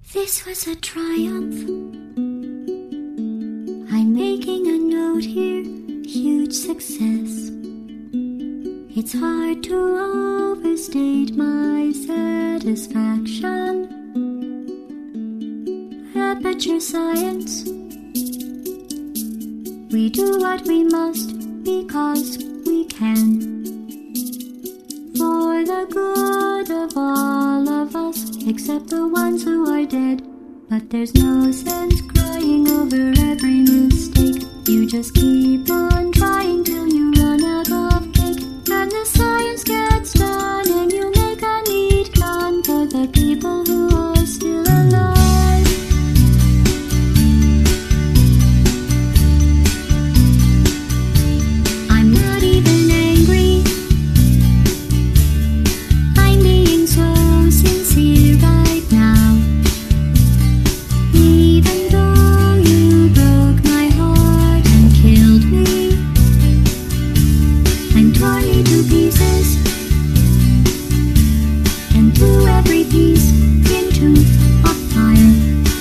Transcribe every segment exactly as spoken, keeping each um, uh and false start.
This was a triumph. I'm making a note here, huge success. It's hard to overstate my satisfaction. Aperture science. We do what we must because we can. For the good of all of us, except the ones who are dead. But there's no sense crying over every mistake. You just keep on trying till you run out of cake. And the science gets done and you make a neat gun for the people who are still alive. I'm not even angry. I'm being so sincere right now. Even though you broke my heart and killed me and tore me to pieces and threw every piece into a fire.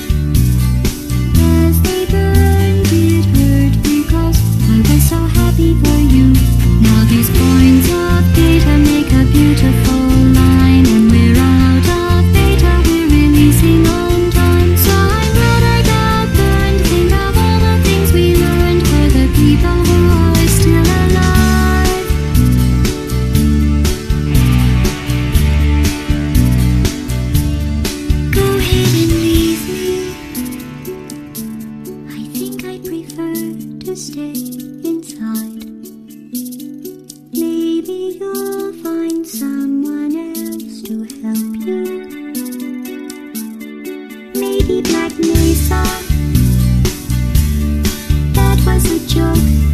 As they burned, it hurt because I was so happy for you. Now these points of data make a beautiful line, and we're out of data, we're releasing on time. So I'm glad I got burned. Think of all the things we learned for the people who are still alive. Go ahead and leave me. I think I'd prefer to stay inside. Maybe you'll find someone else to help you. Maybe Black Mesa. That was a joke.